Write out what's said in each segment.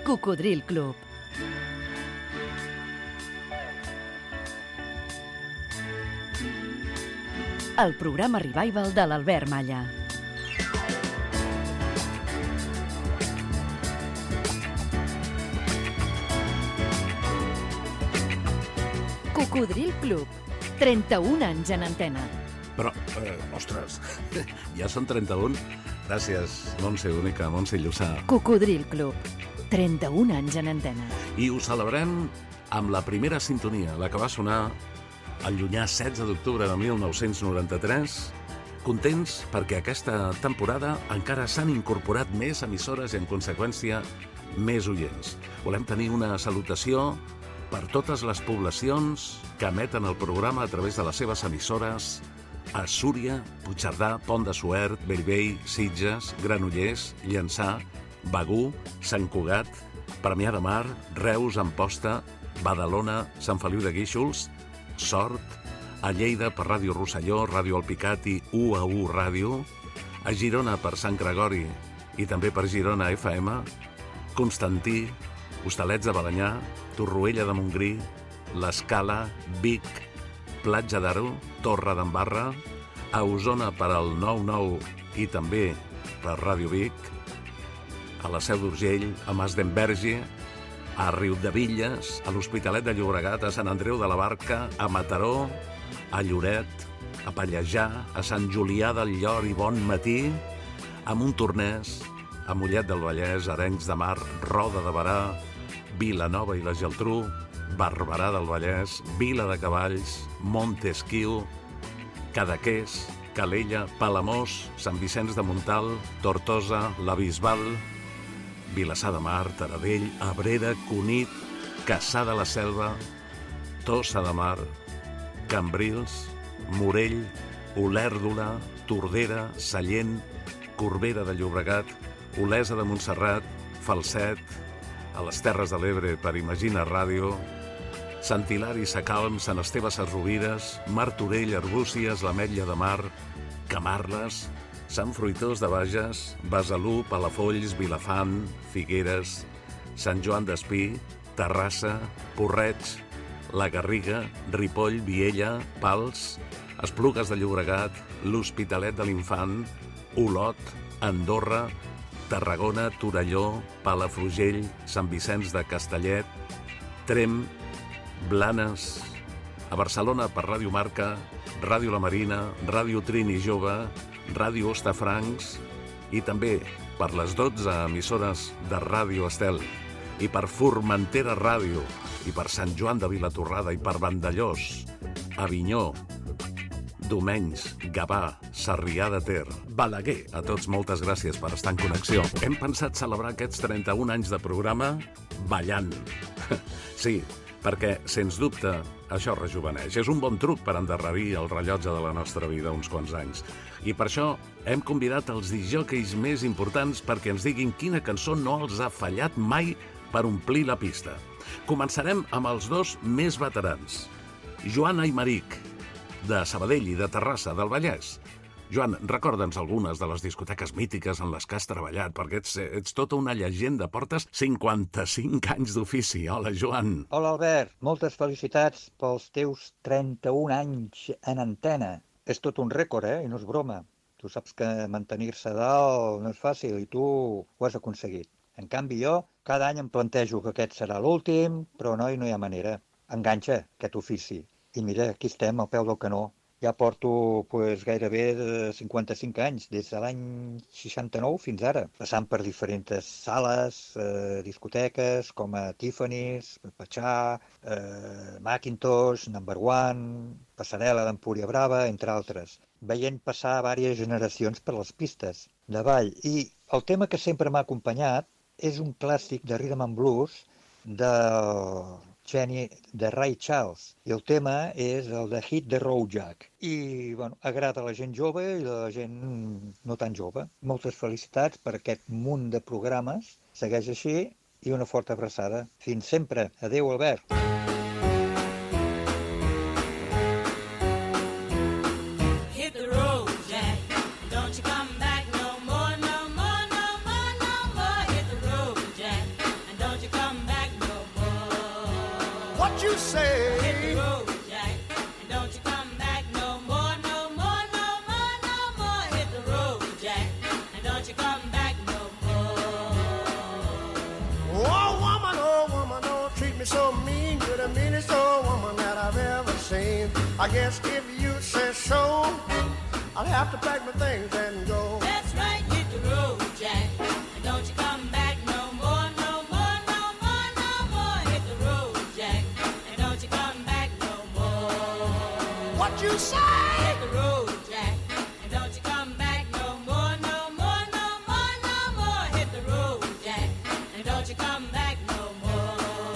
Cocodril Club. El programa revival de l'Albert Malla. Cocodril Club, 31 anys en antena. Però, ostres, ja són 31. Gràcies, Montse Única, Montse Llussà. Cocodril Club, 31 anys en antena. I ho celebrem amb la primera sintonia, la que va sonar el llunyà 16 d'octubre de 1993. Contents perquè aquesta temporada encara s'han incorporat més emissores i, en conseqüència, més oients. Volem tenir una salutació per totes les poblacions que emeten el programa a través de les seves emissores a Súria, Puigcerdà, Pont de Suert, Bellvei, Sitges, Granollers, Llançà, Begur, Sant Cugat, Premià de Mar, Reus, Amposta, Badalona, Sant Feliu de Guíxols, Sort, a Lleida per Ràdio Rosselló, Ràdio Alpicat i UAU Ràdio, a Girona per Sant Gregori i també per Girona FM, Constantí, Hostalets de Balenyà, Torroella de Montgrí, l'Escala, Vic, Platja d'Aro, Torre d'Embarra, a Osona per al 99 i també per Ràdio Vic, a la Seu d'Urgell, a Mas d'Enverge, a Riudebitlles, a l'Hospitalet de Llobregat, a Sant Andreu de la Barca, a Mataró, a Lloret, a Pallejà, a Sant Julià del Llor i Bon Matí, a Montornès, a Mollet del Vallès, Arenys de Mar, Roda de Berà, Vilanova i la Geltrú, Barberà del Vallès, Vila de Cavalls, Montesquiu, Cadaqués, Calella, Palamós, Sant Vicenç de Montalt, Tortosa, la Bisbal, Vilassar de Mar, Taradell, Abrera, Cunit, Cassà de la Selva, Tossa de Mar, Cambrils, Morell, Olèrdola, Tordera, Sallent, Corbera de Llobregat, Olesa de Montserrat, Falset, a les Terres de l'Ebre per Imagina Ràdio, Sant Hilari Sacalm, Sant Esteve Sesrovires, Martorell, Arbúcies, l'Ametlla de Mar, Camarles, Sant Fruitós de Bages, Besalú, Palafolls, Vilafant, Figueres, Sant Joan d'Espí, Terrassa, Porreig, la Garriga, Ripoll, Viella, Pals, Esplugues de Llobregat, l'Hospitalet de l'Infant, Olot, Andorra, Tarragona, Torelló, Palafrugell, Sant Vicenç de Castellet, Tremp, Blanes, a Barcelona per Ràdio Marca, Ràdio La Marina, Ràdio Trini Jove, Ràdio Hostafrancs i també per les 12 emissores de Ràdio Estel i per Formentera Ràdio i per Sant Joan de Vilatorrada i per Vandellòs, Avinyó, Domenys, Gavà, Sarrià de Ter, Balaguer. A tots moltes gràcies per estar en connexió. Hem pensat celebrar aquests 31 anys de programa ballant. Sí, perquè, sens dubte, això rejuveneix. És un bon truc per endarrerir el rellotge de la nostra vida uns quants anys. I per això hem convidat els disjòqueis més importants perquè ens diguin quina cançó no els ha fallat mai per omplir la pista. Començarem amb els dos més veterans. Joan Aymeric, de Sabadell i de Terrassa, del Vallès. Joan, recorda'ns algunes de les discoteques mítiques en les que has treballat, perquè ets tota una llegenda. Portes 55 anys d'ofici. Hola, Joan. Hola, Albert. Moltes felicitats pels teus 31 anys en antena. És tot un rècord, I no és broma. Tu saps que mantenir-se dalt no és fàcil i tu ho has aconseguit. En canvi, jo cada any em plantejo que aquest serà l'últim, però no hi ha manera. Enganxa aquest ofici. I mira, aquí estem, al peu del canó. Ja porto gairebé 55 anys, des de l'any 69 fins ara, passant per diferents sales, discoteques, com a Tiffany's, Pachá, Macintosh, Number One, Passarel·la d'Empúria Brava, entre altres, veient passar diverses generacions per les pistes de ball. I el tema que sempre m'ha acompanyat és un clàssic de Rhythm and Blues de Ray Charles, i el tema és el de Hit the Road Jack. I, agrada a la gent jove i a la gent no tan jove. Moltes felicitats per aquest munt de programes. Segueix així i una forta abraçada. Fins sempre. Adéu, Albert. Hit the road, Jack. Don't you come back no more, no more, no more, no more. Hit the road, Jack. And don't you you say? Hit the road, Jack, and don't you come back no more, no more, no more, no more. Hit the road, Jack, and don't you come back no more. Oh woman, don't treat me so mean. You're the meanest old woman that I've ever seen. I guess if you say so, I'll have to pack my things and go. That's right, hit the road, Jack, and don't you come back no more, no more, no more, no more. Hit the road, Jack, and don't you come back no more. What you say? Hit the road, Jack, and don't you come back no more, no more, no more, no more. Hit the road, Jack, and don't you come back no more.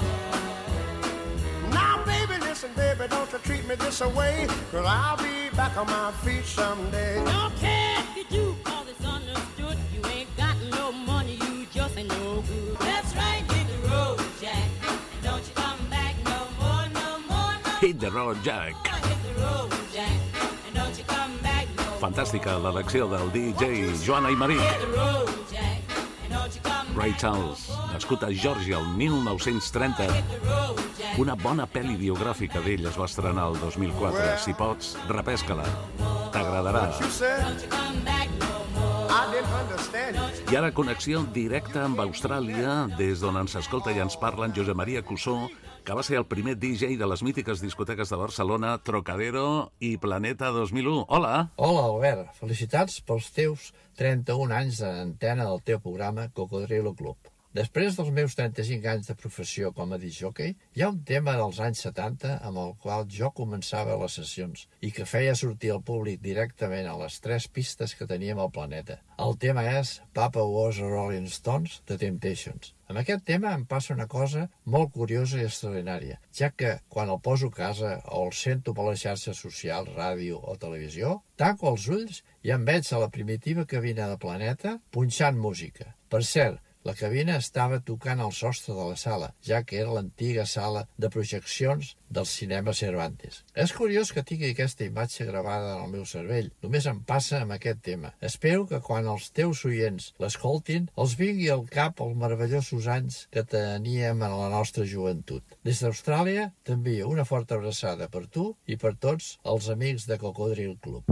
Now, baby, listen, baby, don't you treat me this away, 'cause I'll be back on my feet someday. Don't care if you do, 'cause it's understood. You ain't got no money, you just ain't no good. That's right, hit the road, Jack, and don't you come back no more, no more, no more. Hit the road, Jack. Hit the road, Jack, and don't you come back no more. Fantàstica l'elecció del DJ Joan Aymeric. Hit the road, Jack, and don't you come Ray back Charles, no more. nascut a Geòrgia el 1930. Hit the road, Jack. Una bona pel·li biogràfica d'ell es va estrenar el 2004. Si pots, repesca-la. T'agradarà. You said Don't you come back no more. I didn't understand you. I ara connexió directa amb Austràlia, des d'on ens escolta i ens parla en Josep Maria Cussó, que va ser el primer DJ de les mítiques discoteques de Barcelona, Trocadero i Planeta 2001. Hola! Hola, Albert. Felicitats pels teus 31 anys d'antena del teu programa Cocodrilo Club. Després dels meus 35 anys de professió com a discjòquei, hi ha un tema dels anys 70 amb el qual jo començava les sessions i que feia sortir el públic directament a les 3 pistes que teníem al planeta. El tema és Papa Was a Rolling Stones, The Temptations. Amb aquest tema em passa una cosa molt curiosa i extraordinària, ja que quan el poso a casa o el sento per les xarxes socials, ràdio o televisió, tanco els ulls i em veig a la primitiva cabina de Planeta punxant música. Per cert, la cabina estava tocant al sostre de la sala, ja que era l'antiga sala de projeccions del cinema Cervantes. És curiós que tingui aquesta imatge gravada en el meu cervell. Només em passa amb aquest tema. Espero que quan els teus oients l'escoltin, els vingui al cap els meravellosos anys que teníem en la nostra joventut. Des d'Austràlia t'envio una forta abraçada per tu i per tots els amics de Cocodrilo Club.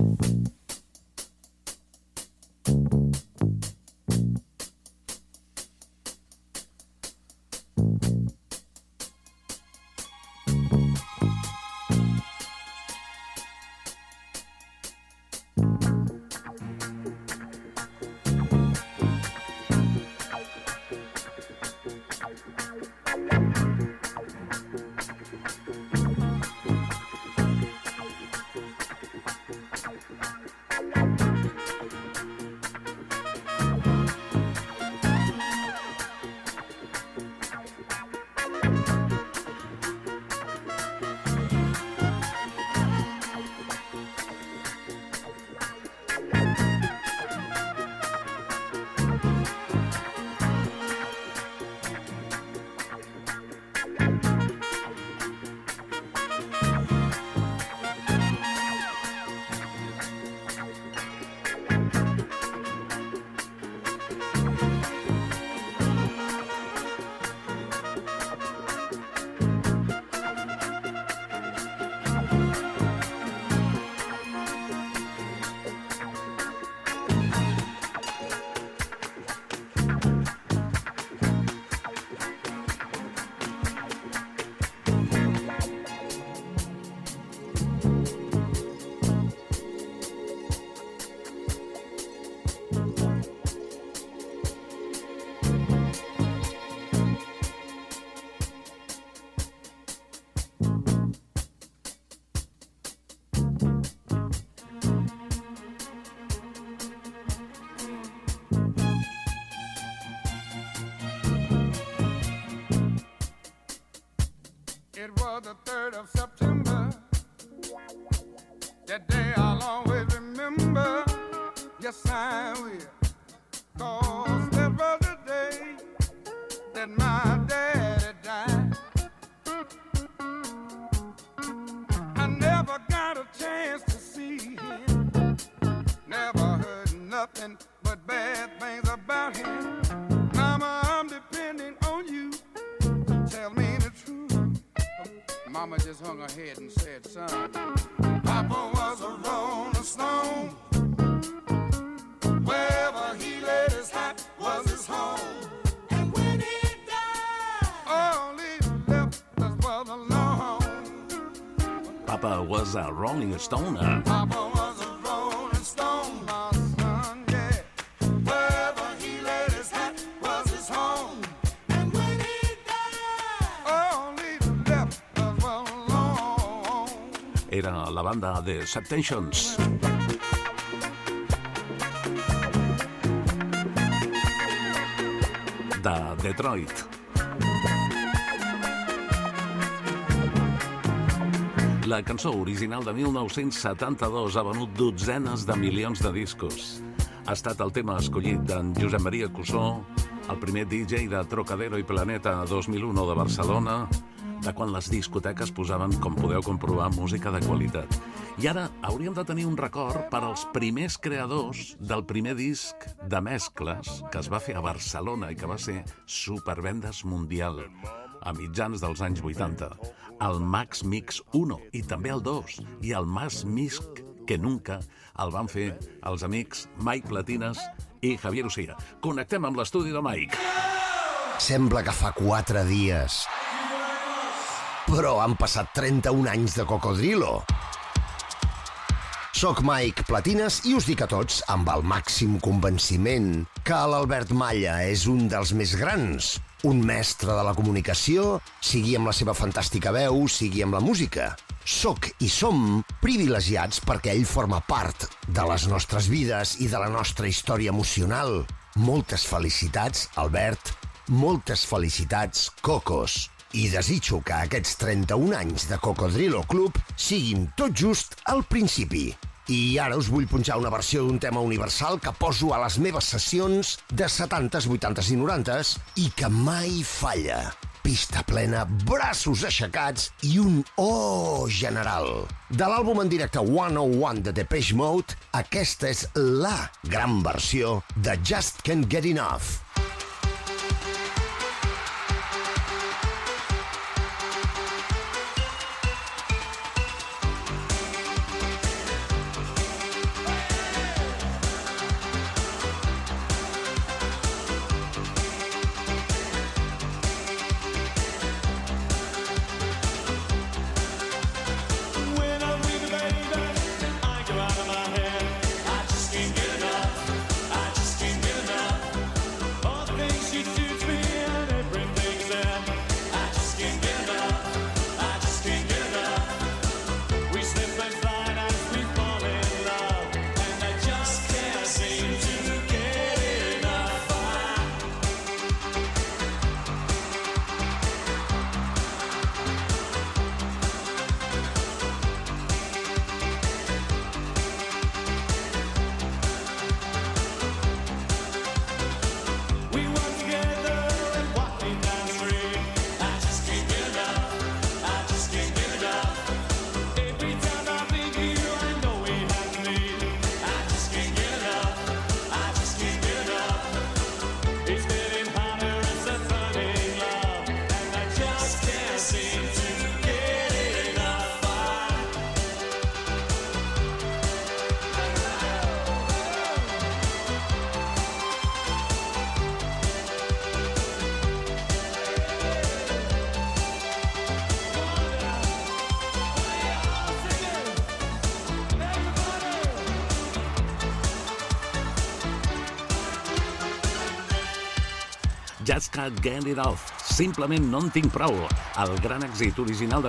It was the 3rd of September. That day I'll always remember. Yes, I will. 'Cause that was the day that my daddy died. I never got a chance to see him. Never heard nothing but bad things about him. Mama, I'm depending on you. Tell me the truth. And Mama just hung her head and said, son, Papa was a rolling stone. Wherever he laid his hat was his home. And when he died, all he left us was alone. Papa was a Rolling Stone. Papa was a rolling stone, my son, yeah. Wherever he laid his hat was his home. And when he died, all he left us was alone. Era la banda de Septensions. De Detroit. La cançó original de 1972 ha venut dotzenes de milions de discos. Ha estat el tema escollit d'en Josep Maria Cussó, el primer DJ de Trocadero i Planeta 2001 de Barcelona, de quan les discoteques posaven, com podeu comprovar, música de qualitat. I ara hauríem de tenir un record per als primers creadors del primer disc de mescles que es va fer a Barcelona i que va ser supervendes mundial a mitjans dels anys 80. El Max Mix 1 i també el 2 i el Más Mix que Nunca el van fer els amics Mike Platines i Javier Ucía. Connectem amb l'estudi de Mike. Sembla que fa 4 dies, però han passat 31 anys de Cocodrilo. Soc Mike Platines i us dic a tots, amb el màxim convenciment, que l'Albert Malla és un dels més grans, un mestre de la comunicació, sigui amb la seva fantàstica veu, sigui amb la música. Soc i som privilegiats perquè ell forma part de les nostres vides i de la nostra història emocional. Moltes felicitats, Albert, moltes felicitats, Cocos. I desitjo que aquests 31 anys de Cocodrilo Club siguin tot just al principi. I ara us vull punxar una versió d'un tema universal que poso a les meves sessions de 70s, 80s i 90s i que mai falla. Pista plena, braços aixecats i un oh general. De l'àlbum en directe 101 de Depeche Mode, aquesta és la gran versió de Just Can't Get Enough. Just Can't Get It Off, simplement no en tinc prou. El gran èxit original de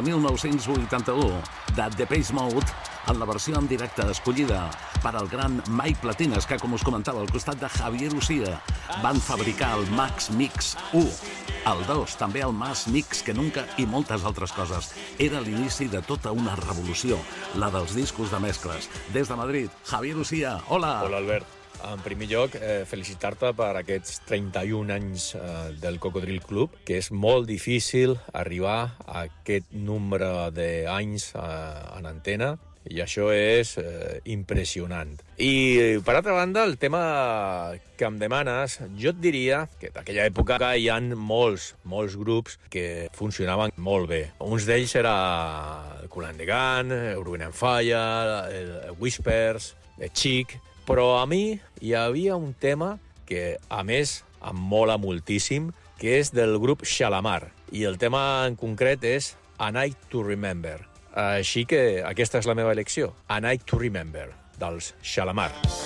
1981 de Depeche Mode en la versió en directe escollida per al gran Mike Platines, que, com us comentava, al costat de Javier Ucía, van fabricar el Max Mix 1, el 2, també el Más Mix que Nunca i moltes altres coses. Era l'inici de tota una revolució, la dels discos de mescles. Des de Madrid, Javier Ucía, hola! Hola, Albert. En primer lloc, felicitar-te per aquests 31 anys del Cocodril Club, que és molt difícil arribar a aquest nombre d'anys en antena. I això és impressionant. I, per altra banda, el tema que em demanes, jo et diria que d'aquella època hi ha molts grups que funcionaven molt bé. Uns d'ells era el Kool and the Gang, Urban and Fire, el Whispers, el Chic, però a mi hi havia un tema que, a més, em mola moltíssim, que és del grup Shalamar. I el tema en concret és A Night to Remember. Així que aquesta és la meva elecció, A Night to Remember, dels Shalamar.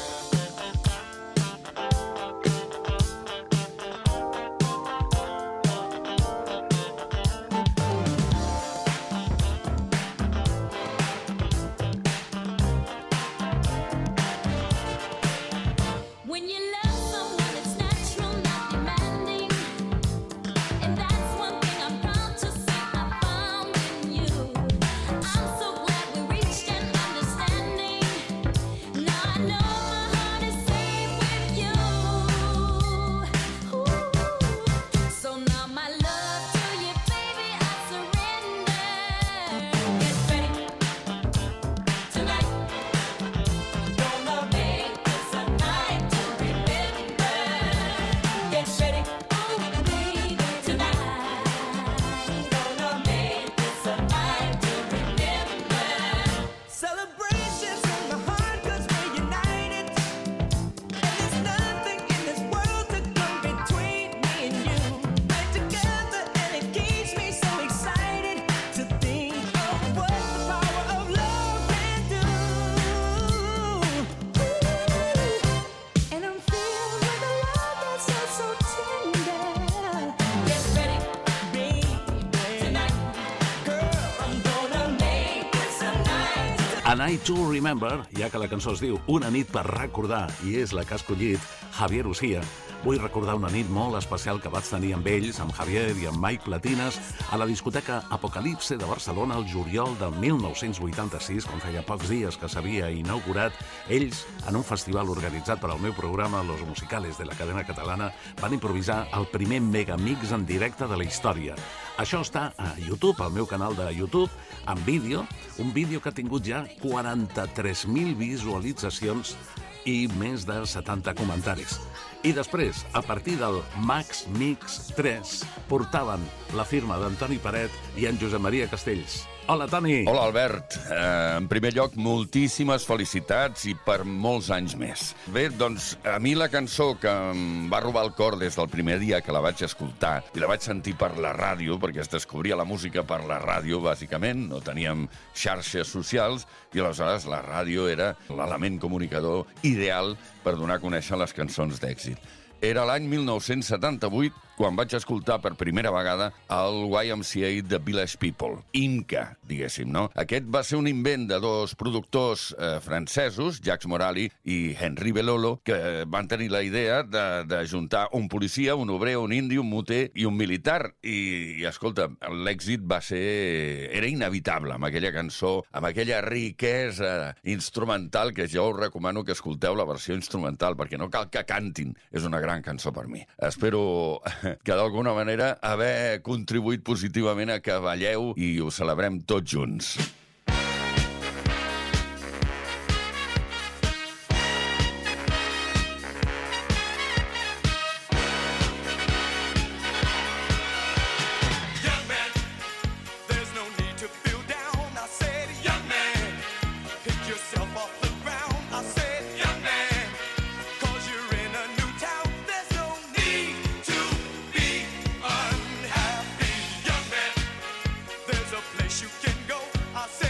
A Night to Remember, ja que la cançó es diu Una nit per recordar, i és la que ha escollit Javier Ucía. Vull recordar una nit molt especial que vaig tenir amb ells, amb Javier i amb Mike Platines, a la discoteca Apocalipse de Barcelona el juliol del 1986, quan feia pocs dies que s'havia inaugurat. Ells, en un festival organitzat per al meu programa Los Musicales de la cadena catalana, van improvisar el primer megamix en directe de la història. Això està a YouTube, al meu canal de YouTube, en vídeo, un vídeo que ha tingut ja 43.000 visualitzacions i més de 70 comentaris. I després, a partir del Max Mix 3, portaven la firma d'Antoni Paret i en Josep Maria Castells. Hola, Toni! Hola, Albert. En primer lloc, moltíssimes felicitats i per molts anys més. Bé, doncs, a mi la cançó que em va robar el cor des del primer dia que la vaig escoltar i la vaig sentir per la ràdio, perquè es descobria la música per la ràdio, bàsicament, no teníem xarxes socials, i aleshores la ràdio era l'element comunicador ideal per donar a conèixer les cançons d'èxit. Era l'any 1978 quan vaig escoltar per primera vegada el YMCA de Village People, IMCA, diguéssim, no? Aquest va ser un invent de dos productors francesos, Jacques Morali i Henri Belolo, que van tenir la idea de juntar un policia, un obrer, un indi, un moter i un militar. I escolta, l'èxit va ser... era inevitable amb aquella cançó, amb aquella riquesa instrumental, que jo us recomano que escolteu la versió instrumental, perquè no cal que cantin. És una gran cançó per mi. Espero que d'alguna manera haver contribuït positivament a que balleu i ho celebrem tots junts. You can go, I said.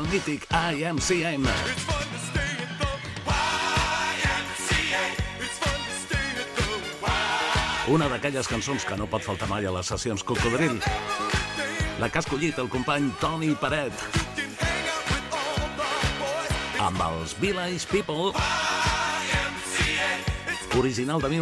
mític IMCM. Una d'aquelles cançons que no pot faltar mai a les sessions Cocodril. La que ha escollit el company Toni Peret. Amb els Village People. Original de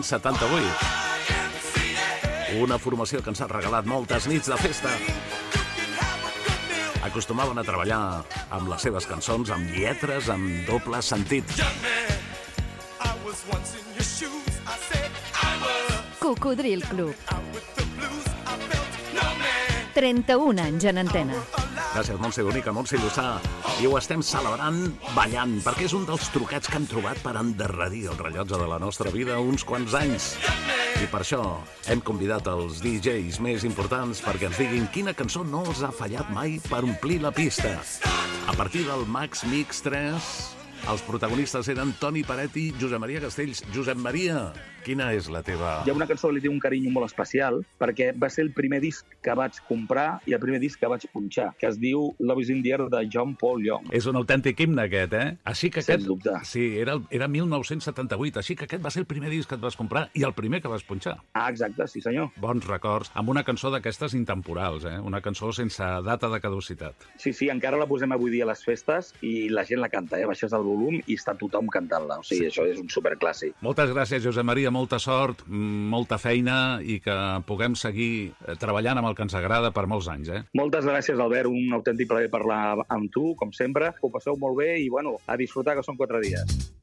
1978. Una formació que ens ha regalat moltes nits de festa. Acostumaven a treballar amb les seves cançons, amb lletres, amb doble sentit. Cocodril Club. 31 anys en antena. Gràcies, Montse Bonica, Montse Llussà. I ho estem celebrant ballant, perquè és un dels truquets que hem trobat per endarrerir el rellotge de la nostra vida uns quants anys. I per això hem convidat els DJs més importants perquè ens diguin quina cançó no els ha fallat mai per omplir la pista. A partir del Max Mix 3, els protagonistes eren Toni Peret i Josep Maria Castells. Josep Maria, quina és la teva... Hi ha una cançó que li té un carinyo molt especial perquè va ser el primer disc que vaig comprar i el primer disc que vaig punxar, que es diu Love is in the Air de John Paul Young. És un autèntic himne, aquest, eh? Així que aquest... Sens dubte. Sí, era 1978, així que aquest va ser el primer disc que et vas comprar i el primer que vas punxar. Ah, exacte, sí senyor. Bons records, amb una cançó d'aquestes intemporals, eh? Una cançó sense data de caducitat. Sí, encara la posem avui dia a les festes i la gent la canta, baixes el volum i està tothom cantant-la. O sigui, això és un superclàssic. Moltes gràcies, Josep Maria, molta sort, molta feina i que puguem seguir treballant amb el que ens agrada per molts anys, eh? Moltes gràcies, Albert, un autèntic plaer parlar amb tu, com sempre. Ho passeu molt bé i, bueno, a disfrutar, que són 4 dies.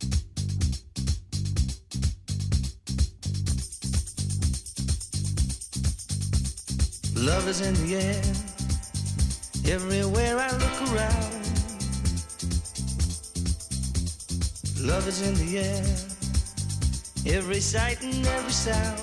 Love is in the air, everywhere I look around. Love is in the air, every sight and every sound.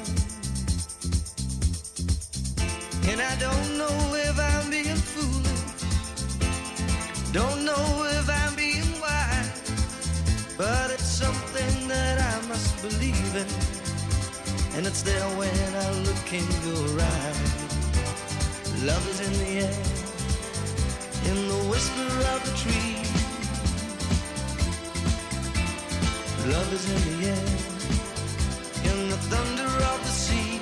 And I don't know if I'm being foolish, don't know if I'm being wise, but it's something that I must believe in, and it's there when I look in your eyes. Love is in the air, in the whisper of the tree. Love is in the air, in the thunder of the sea.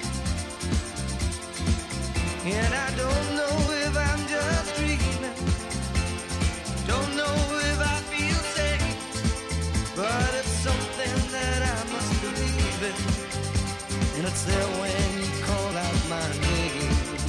And I don't know if I'm just dreaming, don't know if I feel safe, but it's something that I must believe in, and it's there when you call out my name.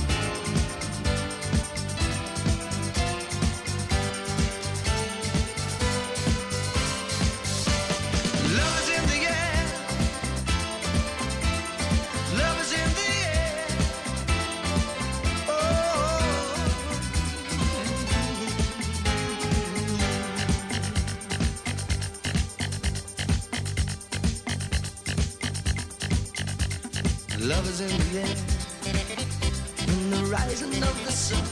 Love is in the air, in the rising of the sun.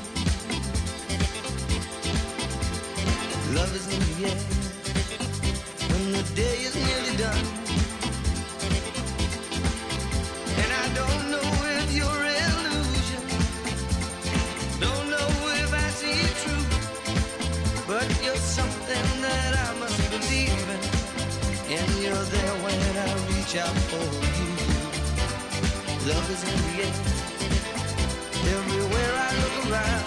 Love is in the air, when the day is nearly done. And I don't know if you're illusion, don't know if I see it true, but you're something that I must believe in, and you're there when I reach out for you. Love is in the air, everywhere I look around.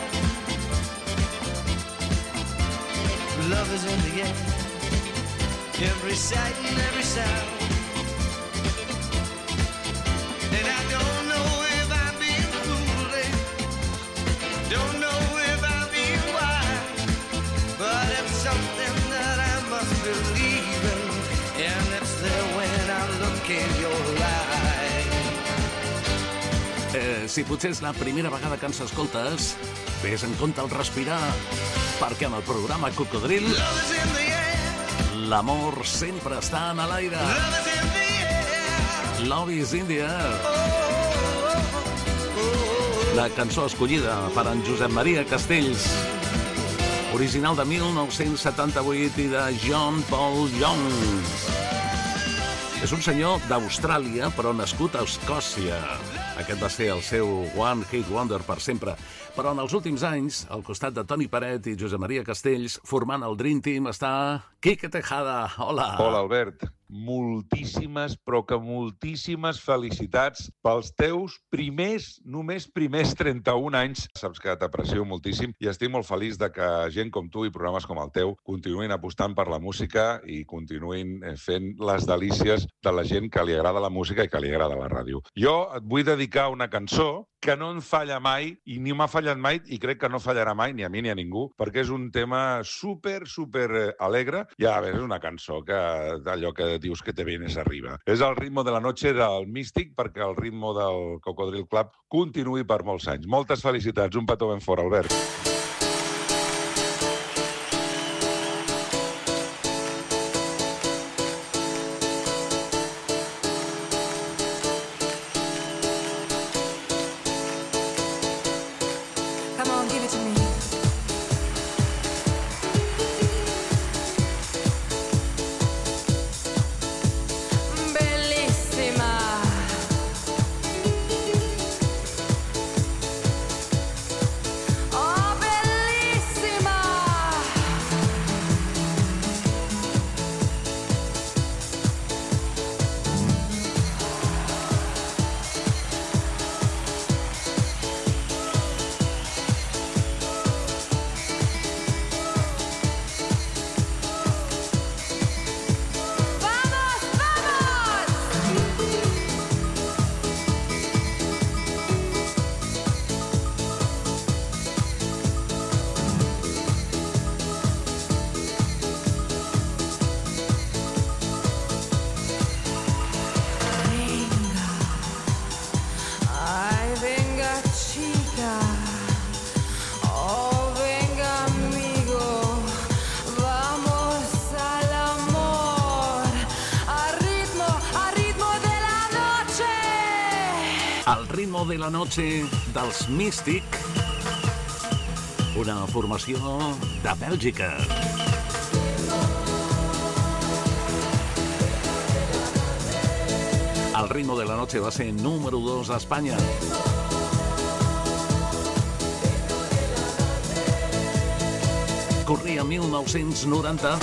Love is in the air, every sight and every sound. And I don't know if I'm being foolish, don't know if I'm being wise, but it's something that I must believe in, and it's there when I look in your eyes. Si potser és la primera vegada que ens escoltes, vés en compte el respirar, perquè en el programa Cocodril l'amor sempre està en l'aire. Love is in the air. La cançó escollida per en Josep Maria Castells, original de 1978 i de John Paul Young. És un senyor d'Austràlia, però nascut a Escòcia. Aquest va ser el seu One Hit Wonder per sempre. Però en els últims anys, al costat de Toni Peret i Josep Maria Castells, formant el Dream Team, està Quique Tejada. Hola. Hola, Albert. Moltíssimes, però que moltíssimes felicitats pels teus només primers 31 anys. Saps que t'aprecio moltíssim i estic molt feliç de que gent com tu i programes com el teu continuïn apostant per la música i continuïn fent les delícies de la gent que li agrada la música i que li agrada la ràdio. Jo et vull dedicar una cançó que no em falla mai i ni m'ha fallat mai i crec que no fallarà mai ni a mi ni a ningú, perquè és un tema super alegre i a veure, és una cançó que d'allò que dius que te vienes arriba. És el ritmo de la noche del Místic perquè el ritmo del Cocodril Club continuï per molts anys. Moltes felicitats, un petó ben fort, Albert. Come on, give it to me. Bellissima. Oh, bellissima. Ay, venga, chica. Oh, venga, amigo. Vamos al amor. Al ritmo de la noche. Al ritmo de la noche dels Místic, una formació de Bèlgica. El ritmo de la noche va ser número 2 a Espanya. Corria 1990.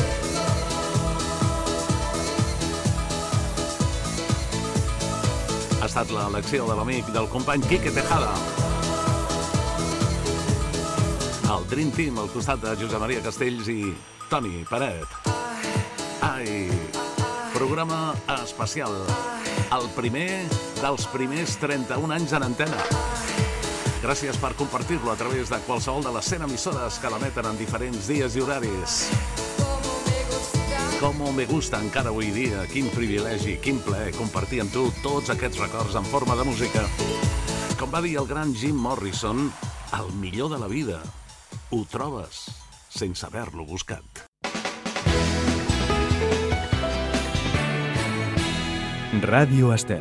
Ha estat l'elecció de l'amic del company Quique Tejada. El Dream Team al costat de Josep Maria Castells i Toni Peret. Ai, programa especial. El primer dels primers 31 anys en antena. Gràcies per compartir-lo a través de qualsevol de les 100 emissores que l'emeten en diferents dies i horaris. Com me gusta encara avui dia, quin privilegi, quin plaer compartir amb tu tots aquests records en forma de música. Com va dir el gran Jim Morrison, el millor de la vida ho trobes sense haver-lo buscat. Ràdio Estel.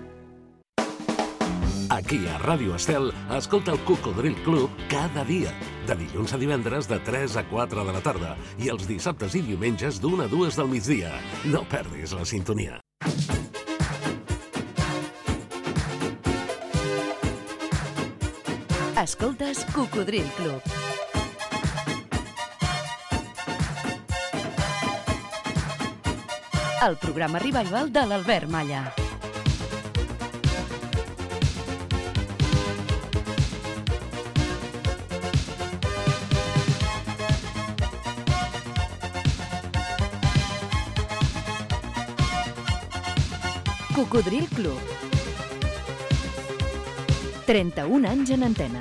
Aquí a Ràdio Estel, escolta el Cocodril Club cada dia, de dilluns a divendres de 3 a 4 de la tarda i els dissabtes i diumenges d'1 a 2 del migdia. No perdis la sintonia. Escoltes Cocodril Club. El programa revival de l'Albert Malla. Cocodril Club. 31 anys en antena.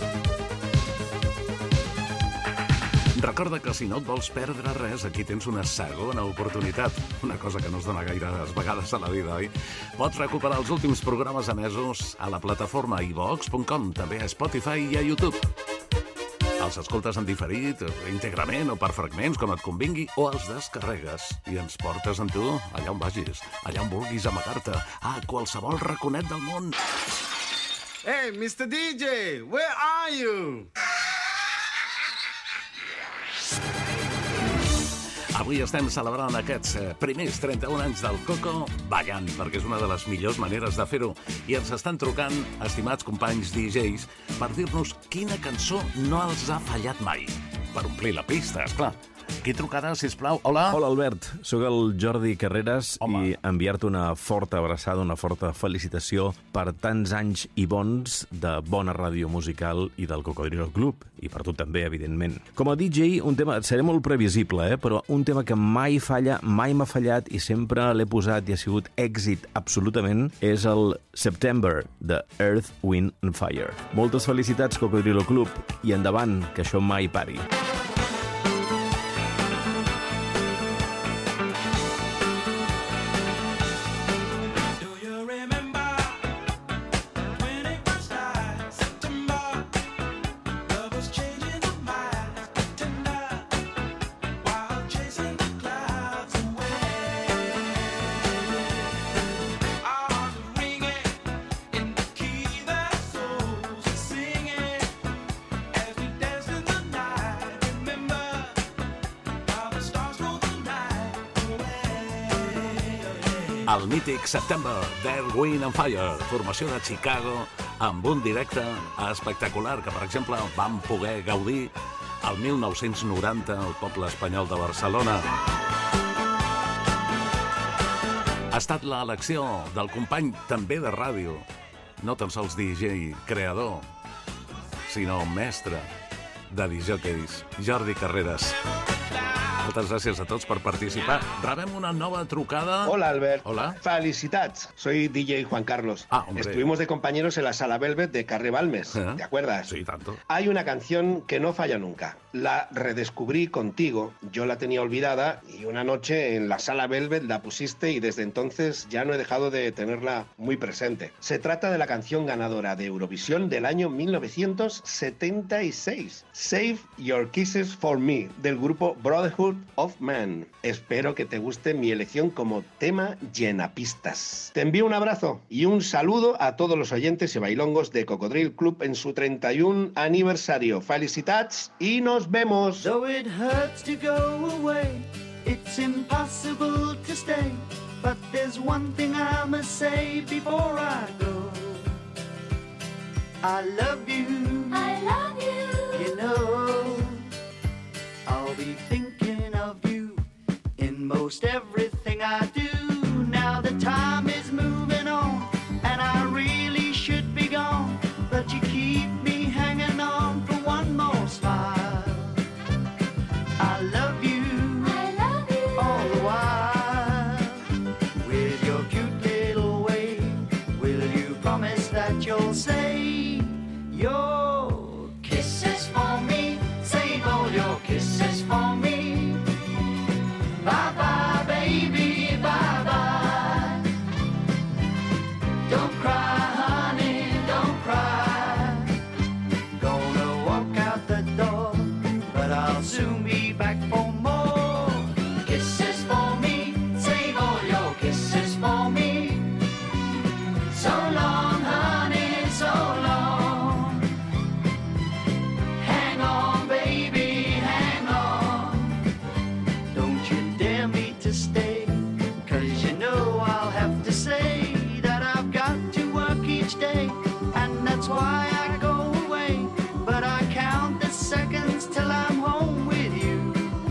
Recorda que si no et vols perdre res, aquí tens una segona oportunitat. Una cosa que no es dona gaires vegades a la vida, oi? Pots recuperar els últims programes emesos a la plataforma iVox.com, també a Spotify i a YouTube. Els escoltes en diferit, íntegrament o per fragments, com et convingui, o els descarregues i ens portes amb tu allà on vagis, allà on vulguis amagar-te, a qualsevol raconet del món. Hey, Mr. DJ, where are you? Avui estem celebrant aquests primers 31 anys del Coco ballant, perquè és una de les millors maneres de fer-ho. I ens estan trucant, estimats companys DJs, per dir-nos quina cançó no els ha fallat mai. Per omplir la pista, esclar. Qui trucarà, sisplau? Hola? Hola, Albert. Soc el Jordi Carreras i enviar-te una forta abraçada, una forta felicitació per tants anys i bons de bona ràdio musical i del Cocodrilo Club, i per tu també, evidentment. Com a DJ, un tema, seré molt previsible, però un tema que mai falla, mai m'ha fallat i sempre l'he posat i ha sigut èxit absolutament, és el September, de Earth, Wind and Fire. Moltes felicitats, Cocodrilo Club, i endavant, que això mai pari. El mític September, d'Earth, Wind and Fire, formació de Chicago, amb un directe espectacular que, per exemple, vam poder gaudir el 1990 al poble espanyol de Barcelona. Ha estat l'elecció del company també de ràdio, no tan sols DJ creador, sinó mestre de disjòqueis, Jordi Carreras. Moltes gràcies a tots per participar. Rebem una nova trucada. Hola, Albert. Hola. Felicitats. Soy DJ Juan Carlos. Hombre. Estuvimos de compañeros en la Sala Velvet de Carre Balmes. ¿Te acuerdas? Sí, tanto. Hay una canción que no falla nunca. La redescubrí contigo. Yo la tenía olvidada y una noche en la Sala Velvet la pusiste y desde entonces ya no he dejado de tenerla muy presente. Se trata de la canción ganadora de Eurovisión del año 1976. Save Your Kisses for Me, del grupo Brotherhood of Man. Espero que te guste mi elección como tema llenapistas. Te envío un abrazo y un saludo a todos los oyentes y bailongos de Cocodrilo Club en su 31 aniversario. Felicitats y nos vemos. Though it hurts to go away, it's impossible to stay. But there's one thing I must say before I go. I love you. I love you. You know, I'll be thinking of you in most everything I do. Now the time is moving on, and I really should be gone, but you keep me hanging on for one more smile. I love you all the while. With your cute little way, will you promise that you'll say your kisses for me? Save all your kisses for me. Bye-bye, baby, bye-bye. Don't cry, honey, don't cry. Gonna walk out the door, but I'll soon be back for more. Kisses for me, save all your kisses for me. So long, honey, so long. Hang on, baby, hang on. Don't you dare me to stay, 'cause you know I'll have to say that I've got to work each day, and that's why I go away. But I count the seconds till I'm home with you.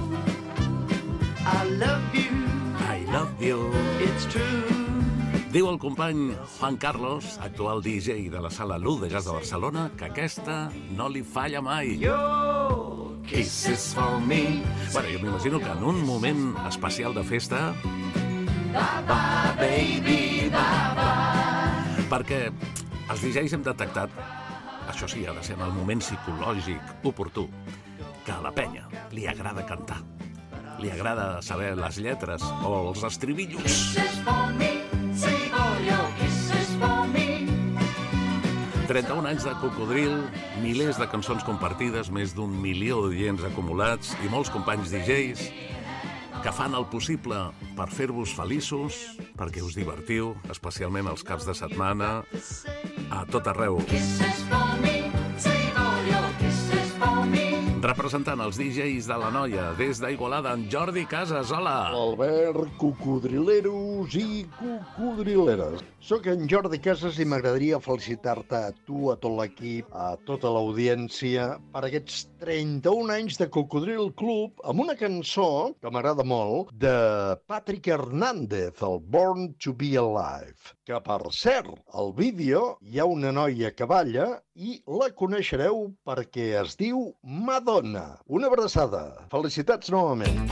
I love you. I love you. It's true. Diu el company Juan Carlos, actual DJ de la Sala Luz de Jazz de Barcelona, que aquesta no li falla mai. Your Kisses for me. Bueno, jo m'imagino que en un moment especial de festa... Bye-bye, baby, bye-bye. Perquè els DJs hem detectat, això sí, ha de ser en el moment psicològic oportú, que a la penya li agrada cantar. Li agrada saber les lletres o els estribillos. Kisses for me, save all your kisses for me. 31 anys de Cocodril, milers de cançons compartides, més d'1 milió d'oients acumulats i molts companys DJs que fan el possible per fer-vos feliços, perquè us divertiu, especialment els caps de setmana, a tot arreu. Kisses for me, save all your kisses for me. representant els DJs de la Noia, des d'Igualada, en Jordi Casas. Hola! Albert, cocodrileros i cocodrileres. Soc en Jordi Casas i m'agradaria felicitar-te a tu, a tot l'equip, a tota l'audiència, per aquests 31 anys de Cocodril Club, amb una cançó que m'agrada molt, de Patrick Hernández, el Born to be Alive. Que, per cert, al vídeo hi ha una noia que balla i la coneixereu perquè es diu Madonna. Una abraçada. Felicitats novament.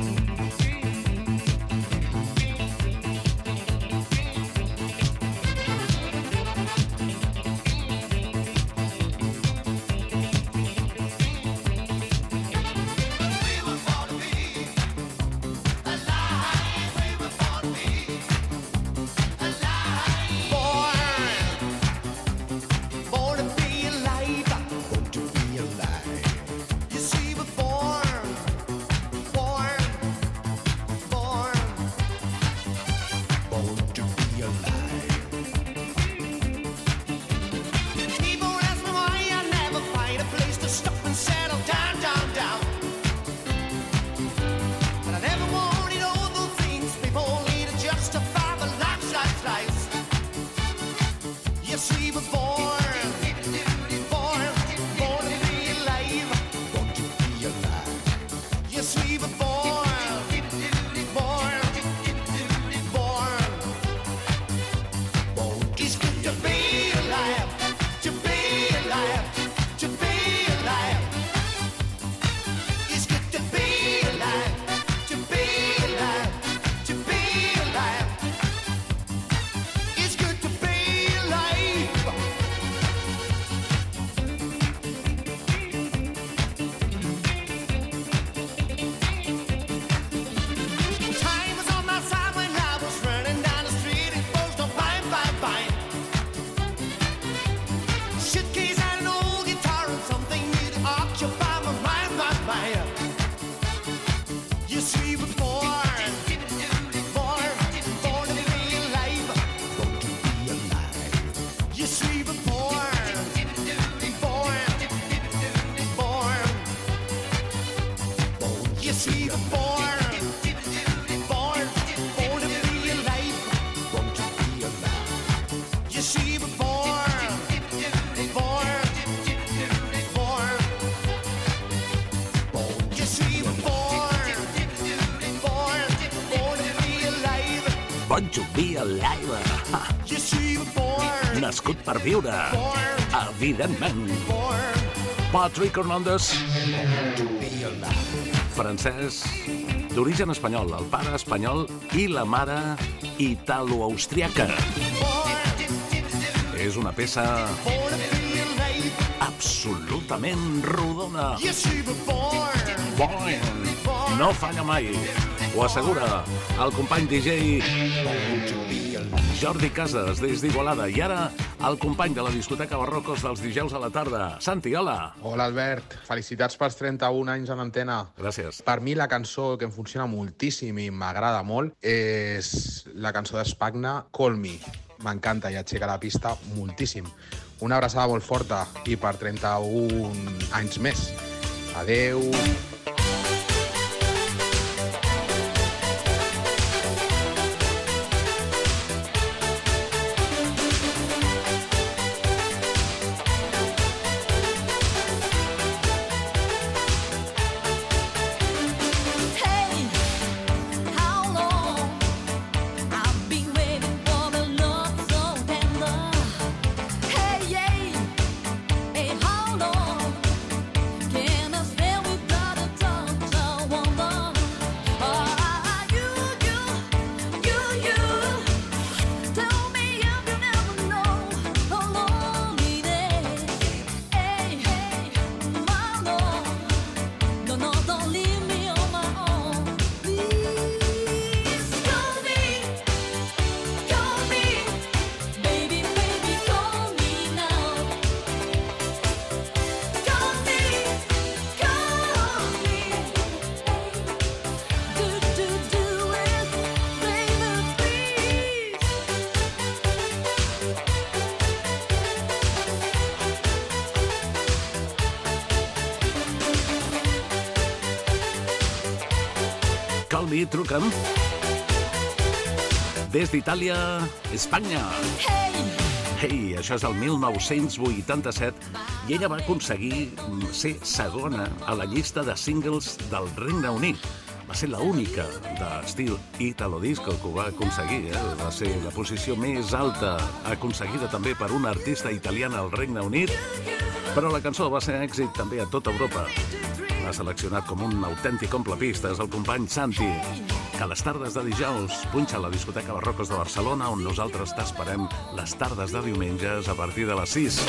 Born to be alive. Nascut per viure. Evidentment. Patrick Hernández. Francès, d'origen espanyol, el pare espanyol i la mare italo-austriaca. És una peça absolutament rodona. Born. No falla mai. Ho assegura el company DJ Jordi Casas des d'Igualada. I ara el company de la discoteca Barrocos dels dijous a la tarda. Santi, hola. Hola, Albert. Felicitats pels 31 anys en antena. Gràcies. Per mi la cançó que em funciona moltíssim i m'agrada molt és la cançó d'Espagna, Call Me. M'encanta i aixeca la pista moltíssim. Una abraçada molt forta i per 31 anys més. Adeu. Can I stay with blood or tongue? Call Me, truca'm. Des d'Itàlia, Espanya. Hey, això és el 1987 i ella va aconseguir ser segona a la llista de singles del Regne Unit. Va ser l'única d'estil Italo Disco que ho va aconseguir. Va ser la posició més alta aconseguida també per una artista italiana al Regne Unit, però la cançó va ser èxit també a tota Europa. L'ha seleccionat com un autèntic omplapistes el company Santi, que a les tardes de dijous punxa a la discoteca Barrocos de Barcelona, on nosaltres t'esperem les tardes de diumenges a partir de les 6.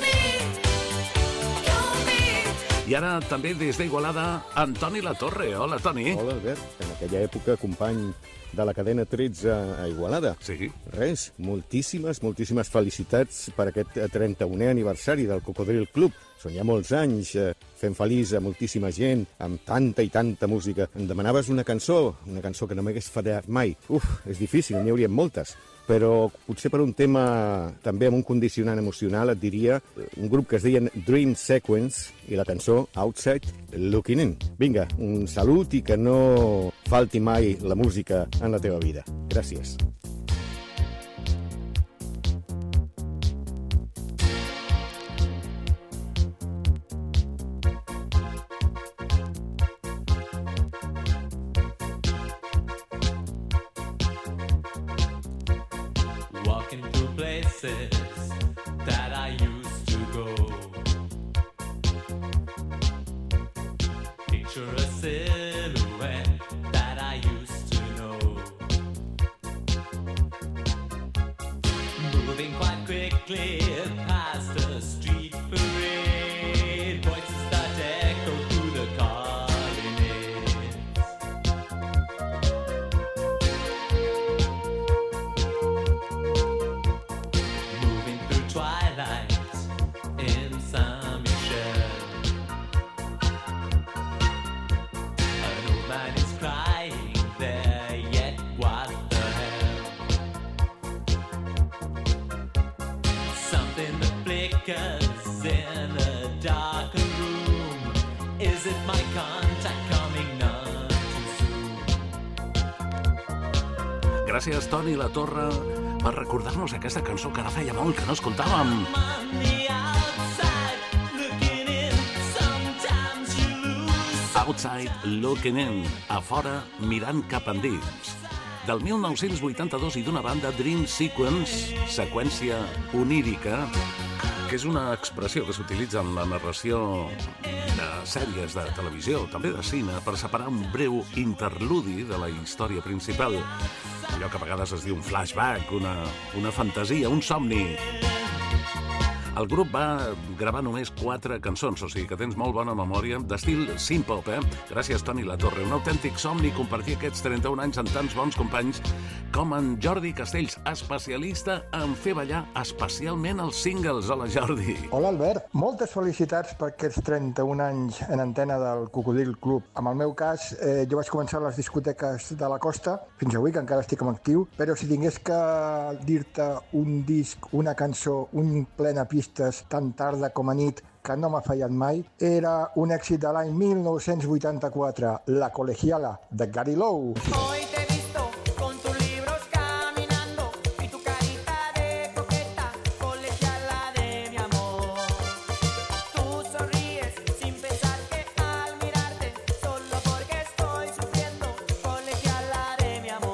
I ara també des d'Igualada, Antoni Latorre. Hola, Toni. Hola, Albert. En aquella època, company de la cadena 13 a Igualada. Sí. Res, moltíssimes felicitats per aquest 31è aniversari del Cocodril Club. Són ja molts anys fent feliç a moltíssima gent, amb tanta i tanta música. Em demanaves una cançó que no m'hagués fallat mai. És difícil, n'hi haurien moltes. Però potser per un tema també amb un condicionant emocional et diria un grup que es deien Dream Sequence i la cançó Outside Looking In. Vinga, un salut i que no falti mai la música en la teva vida. Gràcies. Walking through places that I used to go. Picture a silhouette that I used to know. Moving quite quickly past the street parade. Voices that echo through the colonnades. Moving through twilight in Saint-Michel. An old man is crying there, yet what the hell? Something that flickers in a darkened room. Is it my contact coming none too soon? Gràcies, Toni Latorre, per recordar-nos aquesta cançó que ara feia molt que no escoltàvem. On the outside, looking in, sometimes you lose. Outside Looking In, a fora mirant cap endins. Del 1982 i d'una banda Dream Sequence, seqüència onírica, que és una expressió que s'utilitza en la narració de sèries de televisió, també de cine, per separar un breu interludi de la història principal. Allò que a vegades es diu un flashback, una fantasia, un somni. El grup va gravar només 4 cançons, o sigui que tens molt bona memòria, d'estil synth-pop, Gràcies, Toni Latorre. Un autèntic somni compartir aquests 31 anys amb tants bons companys com en Jordi Castells, especialista en fer ballar especialment els singles. Hola, Jordi. Hola, Albert. Moltes felicitats per aquests 31 anys en antena del Cocodril Club. En el meu cas, jo vaig començar a les discoteques de la costa, fins avui, que encara estic en actiu, però si tingués que dir-te un disc, una cançó, un plena pistes tan tarda com a nit, que no m'ha fallat mai, era un èxit de l'any 1984, La Colegiala, de Gary Lowe. Hoy te he visto con tus libros caminando y tu carita de coqueta, colegiala de mi amor. Tú sonríes sin pensar que al mirarte, solo porque estoy sufriendo, colegiala de mi amor.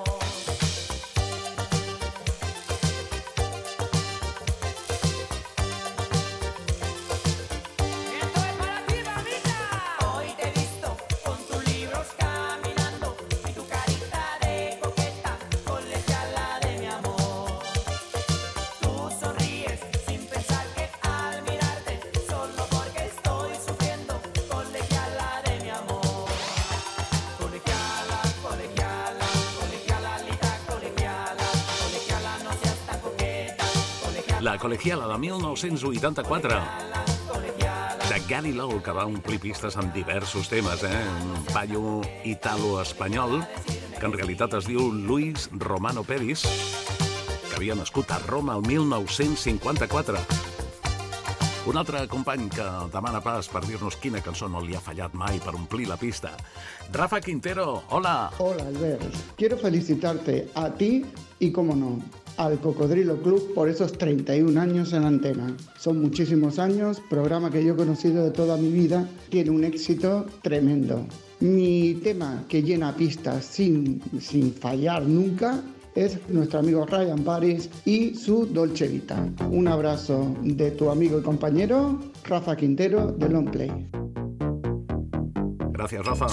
Hoy te he visto con tus libros caminando y tu carita de coqueta, colegiala de mi amor. Tú sonríes sin pensar que al mirarte, solo porque estoy sufriendo, colegiala de mi amor. Colegiala, colegiala, colegialalita, colegiala, colegiala, no seas tan coqueta, colegiala. La Colegiala de 1984. De Gary Lowe, que va omplir pistes en diversos temes, un paio italo-espanyol, que en realitat es diu Luis Romano Peris, que havia nascut a Roma el 1954. Un altre company que demana pas per dir-nos quina cançó no li ha fallat mai per omplir la pista. Rafa Quintero, hola. Hola, Albert. Quiero felicitarte a ti y, cómo no, al Cocodrilo Club por esos 31 años en antena. Son muchísimos años, programa que yo he conocido de toda mi vida, tiene un éxito tremendo. Mi tema que llena pistas sin fallar nunca es nuestro amigo Ryan Paris y su Dolce Vita. Un abrazo de tu amigo y compañero Rafa Quintero de Long Play. Gracias, Rafa.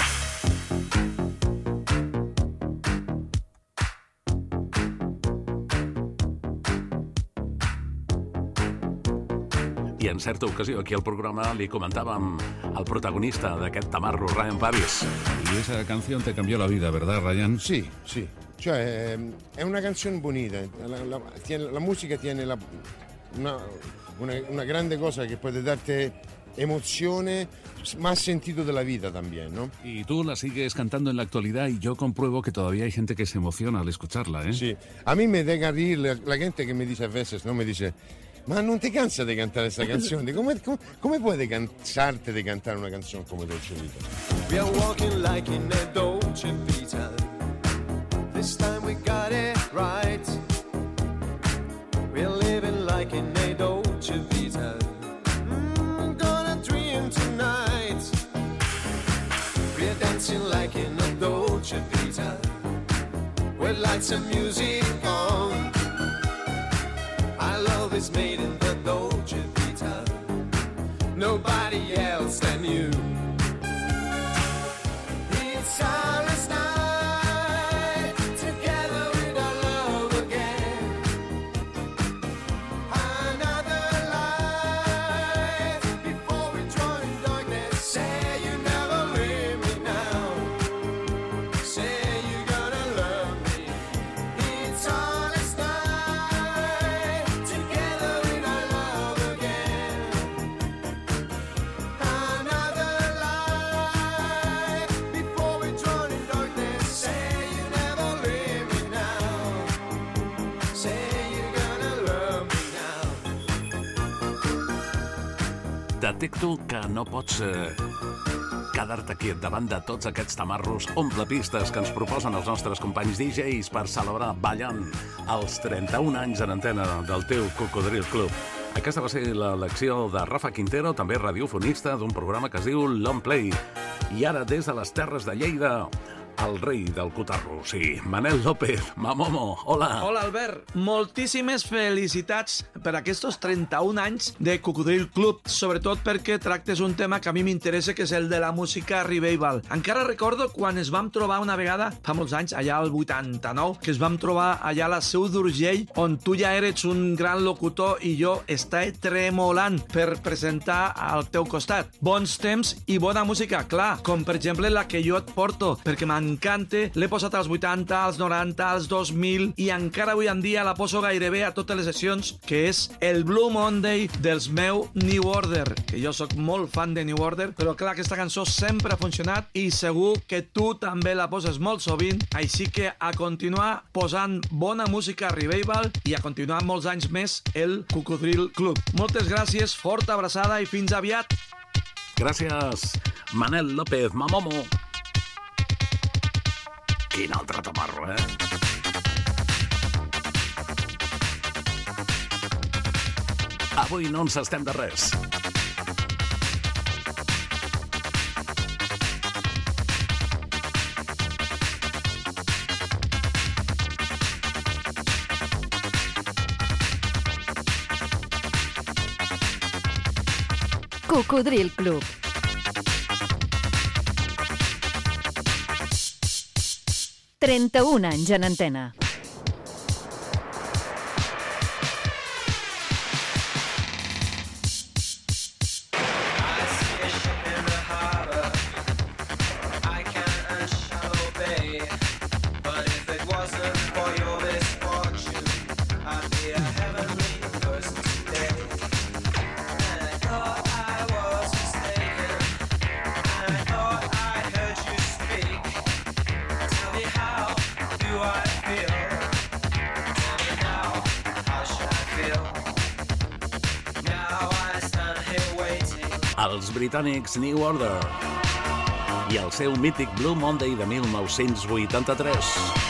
I en certa ocasió aquí al programa li comentàvem al protagonista d'aquest tamarro, Ryan Paris. Y esa canción te cambió la vida, ¿verdad, Ryan? Sì, sì. Cioè, è una canzone bonita. La musica tiene una grande cosa che può darte emozione, más sentido de la vida también, ¿no? Y tú la sigues cantando en la actualidad y yo compruebo que todavía hay gente que se emociona al escucharla, ¿eh? Sì. A mí me deja rir la gente que me dice a veces, ¿no? Me dice, ma non ti cansa di cantare questa canzone? Come puoi cansarti di cantare una canzone come Dolce Vita? We are walking like in a Dolce Vita. This time we got it right. We're living like in a Dolce Vita. Gonna dream tonight. We're dancing like in a Dolce Vita. With lights and music on. Our love is made in the Dolce Vita. Nobody else than you. It's our last night together with our love again. Another life before we join darkness. Say you never leave me now. Say you're gonna love me. It's our last night together with our love again. Another life before we drown in darkness. Say you never leave me now. Say you're gonna love me now. Detecto que no pots quedar-te quiet davant de tots aquests tamarros omplepistes que ens proposen els nostres companys DJs per celebrar ballant els 31 anys en antena del teu Cocodril Club. Aquesta va ser l'elecció de Rafa Quintero, també radiofonista d'un programa que es diu Long Play. I ara, des de les terres de Lleida, el rei del cotarro, sí, Manel López, Mamomo, hola. Hola, Albert. Moltíssimes felicitats per aquests 31 anys de Cocodril Club, sobretot perquè tractes un tema que a mi m'interessa, que és el de la música revival. Encara recordo quan es vam trobar una vegada, fa molts anys, allà al 89, que es vam trobar allà a la Seu d'Urgell, on tu ja eres un gran locutor i jo estava tremolant per presentar al teu costat. Bons temps i bona música, clar, com per exemple la que jo et porto, perquè m'encanta, l'he posat als 80, als 90, als 2000 i encara avui en dia la poso gairebé a totes les sessions, que és el Blue Monday dels meu New Order, que jo sóc molt fan de New Order, però clar, aquesta cançó sempre ha funcionat i segur que tu també la poses molt sovint, així que a continuar posant bona música revival i a continuar molts anys més el Cocodril Club. Moltes gràcies, forta abraçada i fins aviat. Gràcies, Manel López, Mamomo. Quin altre tamarro, eh? Avui no ens estem de res. Cocodril Club. ...31 anys en antena. I feel els britànics New Order i el seu mític Blue Monday de 1983.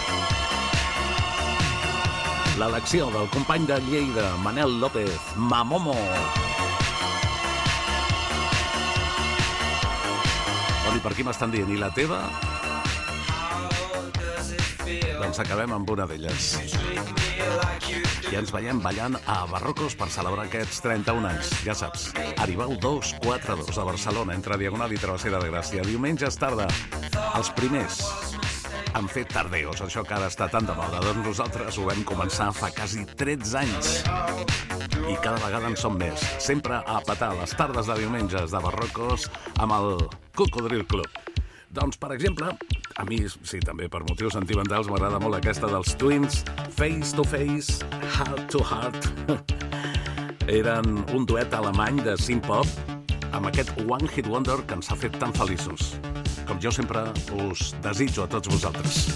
L'elecció del company de Lleida, Manel López, Mamomo. I per aquí m'estan dient, i la teva? Doncs acabem amb una d'elles. I ens veiem ballant a Barrocos per celebrar aquests 31 anys. Ja saps, Aribau 242 a Barcelona, entre Diagonal i Travessera de Gràcia. Diumenges tarda. Els primers han fet tardeos, això que ara està tan de moda. Doncs nosaltres ho vam començar fa quasi 13 anys. I cada vegada en som més. Sempre a petar les tardes de diumenges de Barrocos amb el Cocodril Club. Doncs, per exemple, a mi, sí, també per motius sentimentals, m'agrada molt aquesta dels Twins, Face to Face, Heart to Heart. Eren un duet alemany de synth-pop amb aquest One Hit Wonder que ens ha fet tan feliços, com jo sempre us desitjo a tots vosaltres.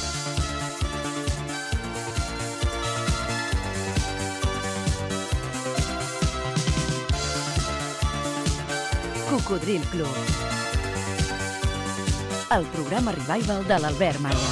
Cocodril Club. El programa revival de l'Albert Malla.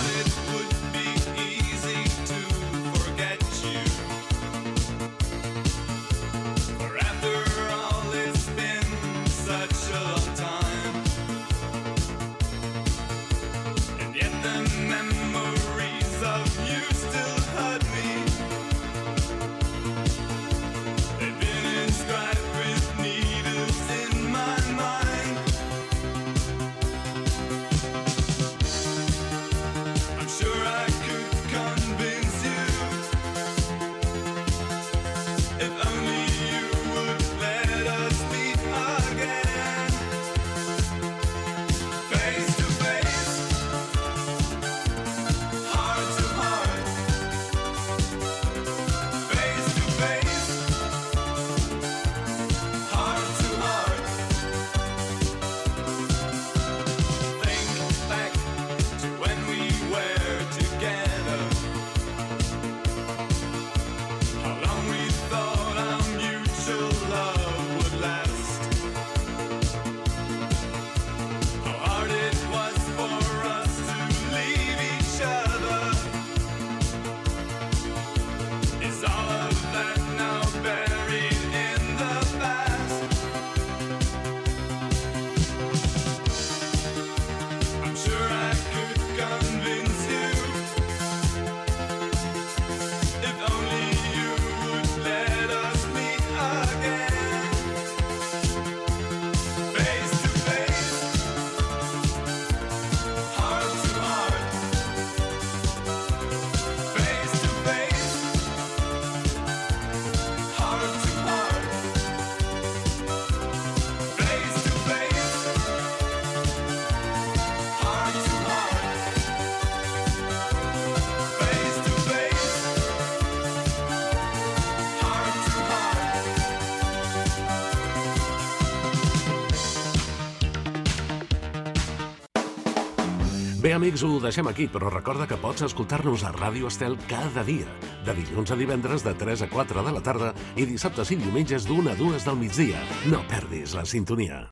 Bé, amics, ho deixem aquí, però recorda que pots escoltar-nos a Ràdio Estel cada dia, de dilluns a divendres de 3 a 4 de la tarda i dissabtes i diumenges d'1 a 2 del migdia. No perdis la sintonia.